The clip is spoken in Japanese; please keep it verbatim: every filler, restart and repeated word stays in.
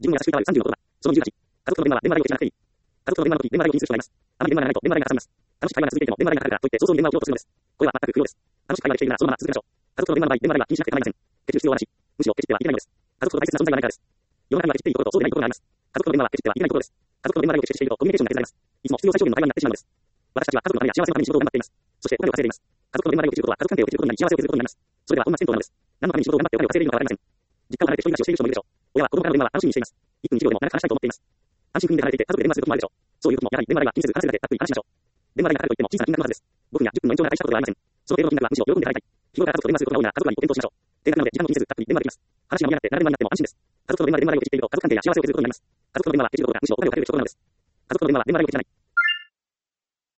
自分の優しくいたわるさんじゅうの言葉。そのにじゅうはち。家族との電話は電話代を決しなくていい。家族との電話の時、電話代を気にする人がいます。あまり電話がないと電話代がかさみます。楽しく会話が続いていても電話代がかかるからといって早々に電話を切ろうとするのです。これは全く不要です。楽しく会話できているならそのまま続けましょう。家族との電話の場合、電話代は気にしなくて構いません。ケチる必要はなし。むしろケチってはいけないのです。家族と大切な存在はないからです。世の中にはケチっていいこととそうでないことがあります。家族との電話はケチってはいけないことです。家族との電話代をケチしているとコミュニケーションが削られます。いつも必要最小限の会話になってしまうのです。私たちは家族のためや幸せのために仕事を頑張っています。そしてお金を稼いでいます。家族との電話代をケチることは家族関係をケチることになり幸せを削ることになります。それでは本末転倒なのです。何のために仕事を頑張ってお金を稼いでいるのかわかりません。実家を離れて一人暮らしをしている人もいるでしょう。親は子供からの電話は楽しみにしています。いっぷんいちびょうでも長く話したいと思っています。安心君で離れていて家族で電話することもあるでしょう。そういう時もやはり電話代は気にせず話せるだけざっくり話しましょう。電話代がかかると言っても小さな金額のはずです。ごふんやじゅっぷんの延長が大したことではありません。その程度の金額はむしろ喜んで払いたい。日頃から家族と電話することが多いなら家族割を検討しましょう。定額なので時間を気にせずざっくり電話できます。話が盛り上がって何でもになっても安心です。家族との電話で電話代をケチっていると家族関係や幸せを削ることになります。家族との電話はケチることがむしろお金をかける仕事なのです。家族との電話は電話代をケチらない。